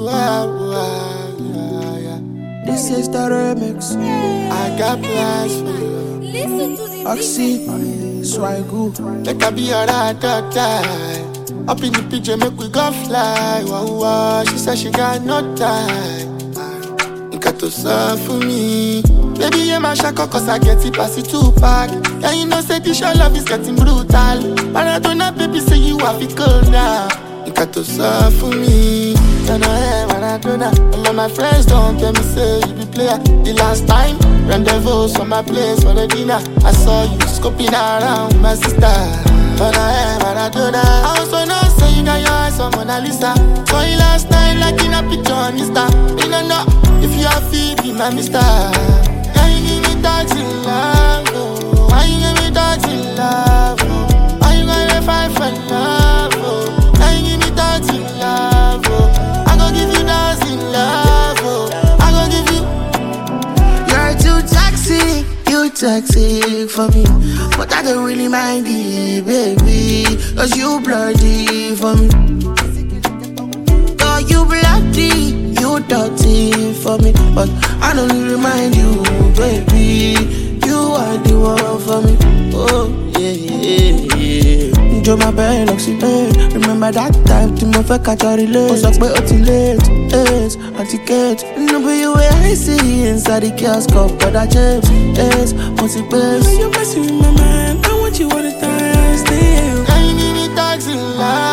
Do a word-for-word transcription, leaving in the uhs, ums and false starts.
Ooh, ah, ooh, ah, yeah, yeah. This is the remix. I got plans for you. Listen to the Oxy, Swigo. Make I be your ride or die. Up in the P J, make we go fly. Wow, wow. She said she got no time. You got to serve for me. Baby, yeah, my shako, cause I get it past it two pack. And you know, say this your love is getting brutal. Maradona, baby, say you have it cold now. You got to serve for me. Maradona, Maradona. All of my friends don't tell me, say you be player. The last time, rendezvous on my place for the dinner. I saw you scoping around my sister. Maradona, Maradona. I also know, say you got your eyes on Mona Lisa. Saw you last night, like in a picture on Insta. You don't know if you are fit, be my mister. Yeah, you give me dogs in love, oh. Why you give me dogs in love, oh? Why you gonna fight for love, oh? Yeah, you give me dogs in love, oh. I gon' give you dogs in love, oh. I gon' give you. You're too toxic, you toxic for me. But I don't really mind it, baby. Cause you bloody for me. Cause you bloody, you dirty for me. But I don't really mind you, baby. You are the one for me. Oh, yeah, yeah, yeah. Enjoy my bed, oxygen. Remember that time to my fuck at your relay. Was up by until late, yes, anti-cage. No, but you were I see inside the chaos cup, but I chips, yes, multi base. You're messing with my mind. I want you all the time, stay here. Yeah, you give me dogs in love.